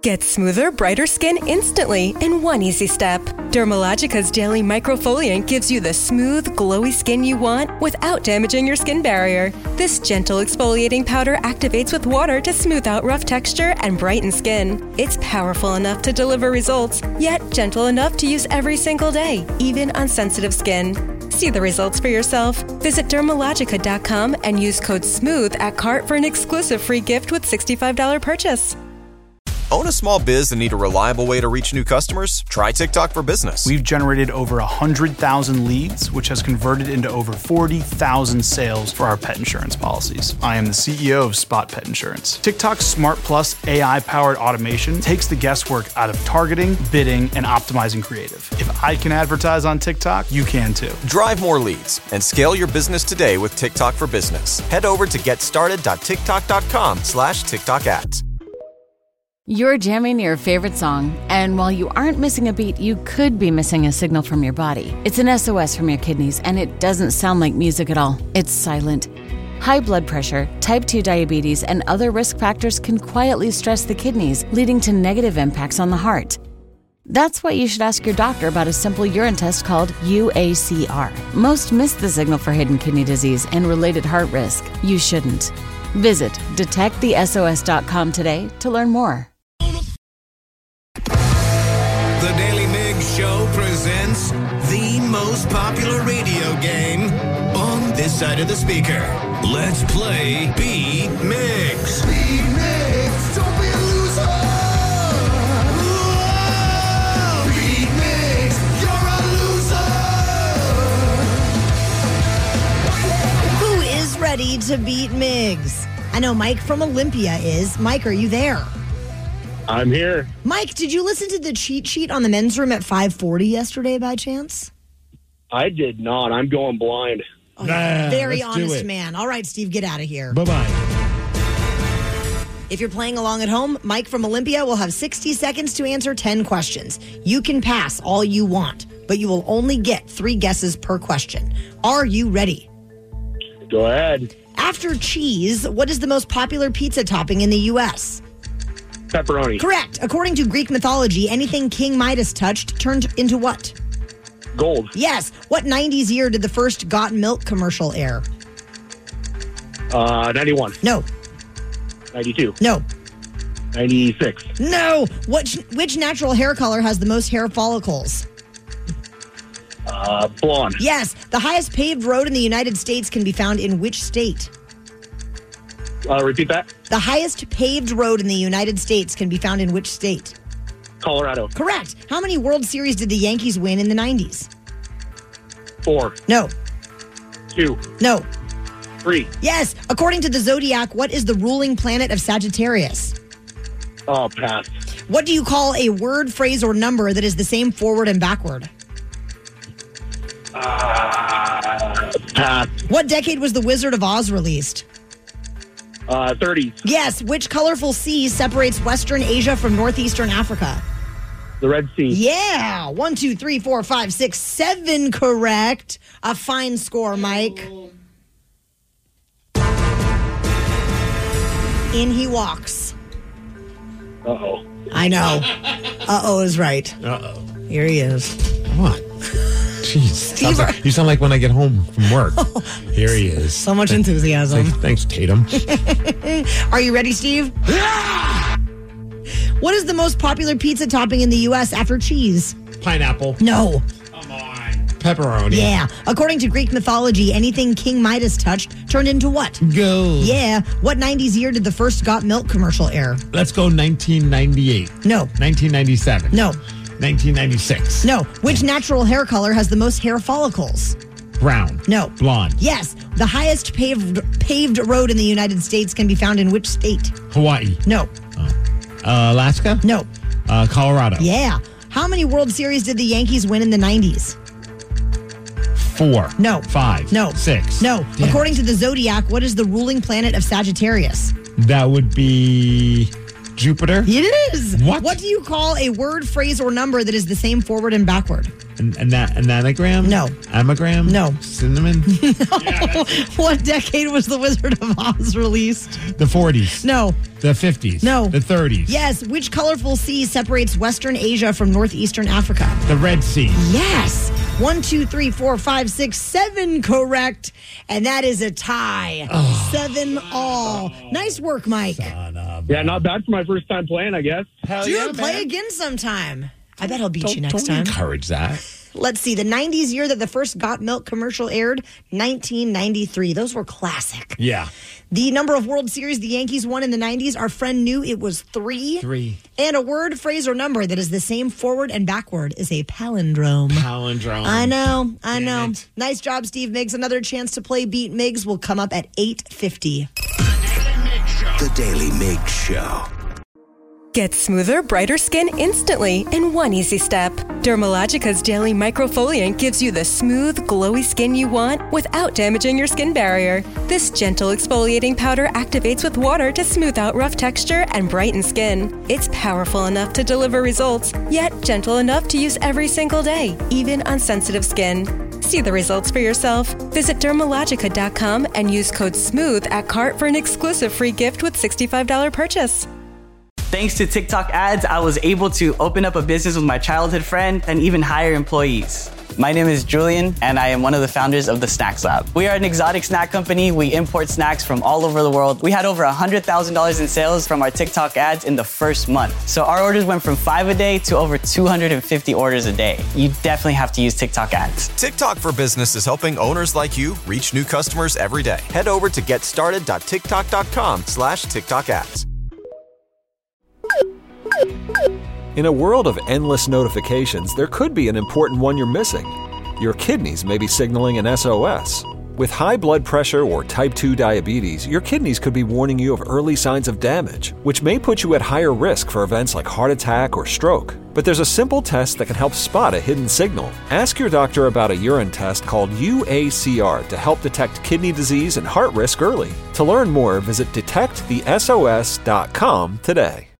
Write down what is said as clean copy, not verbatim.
Get smoother, brighter skin instantly in one easy step. Dermalogica's daily microfoliant gives you the smooth, glowy skin you want without damaging your skin barrier. This gentle exfoliating powder activates with water to smooth out rough texture and brighten skin. It's powerful enough to deliver results, yet gentle enough to use every single day, even on sensitive skin. See the results for yourself. Visit Dermalogica.com and use code SMOOTH at cart for an exclusive free gift with $65 purchase. Own a small biz and need a reliable way to reach new customers? Try TikTok for Business. We've generated over 100,000 leads, which has converted into over 40,000 sales for our pet insurance policies. I am the CEO of Spot Pet Insurance. TikTok's Smart Plus AI-powered automation takes the guesswork out of targeting, bidding, and optimizing creative. If I can advertise on TikTok, you can too. Drive more leads and scale your business today with TikTok for Business. Head over to getstarted.tiktok.com/TikTok ads. You're jamming your favorite song, and while you aren't missing a beat, you could be missing a signal from your body. It's an SOS from your kidneys, and it doesn't sound like music at all. It's silent. High blood pressure, type 2 diabetes, and other risk factors can quietly stress the kidneys, leading to negative impacts on the heart. That's why you should ask your doctor about a simple urine test called UACR. Most miss the signal for hidden kidney disease and related heart risk. You shouldn't. Visit detectthesos.com today to learn more. The Daily Migs Show presents the most popular radio game on this side of the speaker. Let's play Beat Migs. Beat Migs, don't be a loser. Whoa! Beat Migs, you're a loser. Who is ready to beat Migs? I know Mike from Olympia is. Mike, are you there? I'm here. Mike, did you listen to the cheat sheet on the men's room at 5:40 yesterday by chance? I did not. I'm going blind. Oh, very honest man. All right, Steve, get out of here. Bye-bye. If you're playing along at home, Mike from Olympia will have 60 seconds to answer 10 questions. You can pass all you want, but you will only get 3 guesses per question. Are you ready? Go ahead. After cheese, what is the most popular pizza topping in the U.S.? Pepperoni. Correct. According to Greek mythology, anything King Midas touched turned into what? Gold. Yes. What 90s year did the first Got Milk commercial air? 91. No. 92. No. 96. No. Which natural hair color has the most hair follicles? Blonde. Yes. The highest paved road in the United States can be found in which state? Repeat that. The highest paved road in the United States can be found in which state? Colorado. Correct. How many World Series did the Yankees win in the 90s? 4. No. 2. No. 3. Yes. According to the Zodiac, what is the ruling planet of Sagittarius? Oh, pass. What do you call a word, phrase, or number that is the same forward and backward? Pass. What decade was The Wizard of Oz released? 30s. Yes. Which colorful sea separates Western Asia from Northeastern Africa? The Red Sea. Yeah. 1, 2, 3, 4, 5, 6, 7 correct. A fine score, Mike. In he walks. Uh-oh. I know. Uh-oh is right. Uh-oh. Here he is. Come on. Jeez. You sound like when I get home from work. Here he is. So much enthusiasm. Thanks, Tatum. Are you ready, Steve? What is the most popular pizza topping in the U.S. after cheese? Pineapple. No. Come on. Pepperoni. Yeah. According to Greek mythology, anything King Midas touched turned into what? Gold. Yeah. What 90s year did the first Got Milk commercial air? Let's go 1998. No. 1997. No. 1996. No. Which natural hair color has the most hair follicles? Brown. No. Blonde. Yes. The highest paved road in the United States can be found in which state? Hawaii. No. Alaska? No. Colorado. Yeah. How many World Series did the Yankees win in the 90s? 4. No. 5. No. 6. No. Damn. According to the Zodiac, what is the ruling planet of Sagittarius? That would be Jupiter. It is. What? What do you call a word, phrase, or number that is the same forward and backward? An anagram? No. Amagram? No. Cinnamon? What decade was The Wizard of Oz released? The 40s. No. The 50s. No. The 30s. Yes. Which colorful sea separates Western Asia from Northeastern Africa? The Red Sea. Yes. 1, 2, 3, 4, 5, 6, 7 correct. And that is a tie. 7 all. Nice work, Mike. Yeah, not bad for my first time playing, I guess. Dude, play again sometime. I bet he'll beat you next time. Don't encourage that. Let's see. The 90s year that the first Got Milk commercial aired, 1993. Those were classic. Yeah. The number of World Series the Yankees won in the 90s, our friend knew it was 3. 3. And a word, phrase, or number that is the same forward and backward is a palindrome. Palindrome. I know. It. Nice job, Steve Miggs. Another chance to play Beat Miggs will come up at 8:50. The Daily Miggs Show. Get smoother, brighter skin instantly in one easy step. Dermalogica's Daily Microfoliant gives you the smooth, glowy skin you want without damaging your skin barrier. This gentle exfoliating powder activates with water to smooth out rough texture and brighten skin. It's powerful enough to deliver results, yet gentle enough to use every single day, even on sensitive skin. See the results for yourself. Visit Dermalogica.com and use code SMOOTH at cart for an exclusive free gift with $65 purchase. Thanks to TikTok ads, I was able to open up a business with my childhood friend and even hire employees. My name is Julian, and I am one of the founders of the Snacks Lab. We are an exotic snack company. We import snacks from all over the world. We had over $100,000 in sales from our TikTok ads in the first month. So our orders went from 5 a day to over 250 orders a day. You definitely have to use TikTok ads. TikTok for Business is helping owners like you reach new customers every day. Head over to getstarted.tiktok.com/TikTok ads. In a world of endless notifications, there could be an important one you're missing. Your kidneys may be signaling an SOS. With high blood pressure or type 2 diabetes, your kidneys could be warning you of early signs of damage, which may put you at higher risk for events like heart attack or stroke. But there's a simple test that can help spot a hidden signal. Ask your doctor about a urine test called UACR to help detect kidney disease and heart risk early. To learn more, visit detectthesos.com today.